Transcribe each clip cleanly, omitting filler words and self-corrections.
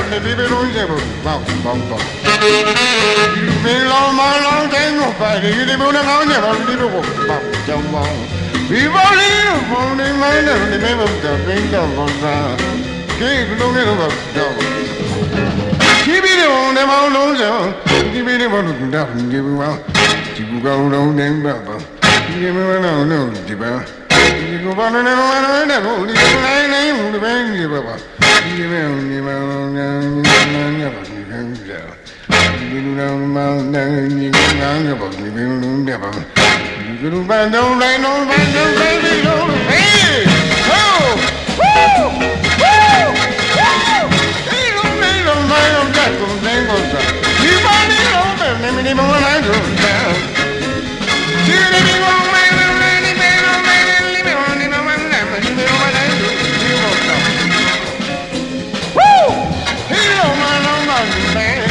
baby don't ever bounce, bounce, bounce. You been long, my long time, nobody. You didn't know never leave a walk, bounce, jump on. People live on the mind of the name of the thing of the keep looking over the keep it on them all those, keep it on the down, give you out. You go on them, Baba. Give me one on the dibber. You go on and on and on, the name of the band, give up. Give me on the mountain, never. You down the mountain, you go down the boat, you will never. You go by no rain, no rain, no baby, no rain. Oh! Woo! Woo! Woo! Hey, no rain, no rain, no jack, no rain, no jack. You find it over, let me leave one I go down. You leave me one way, no rain, no rain, no rain, leave me on, leave me one left, leave me one I go, you won't stop. Woo! Hey, no man, no man, man.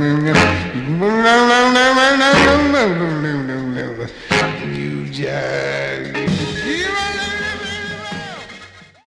You just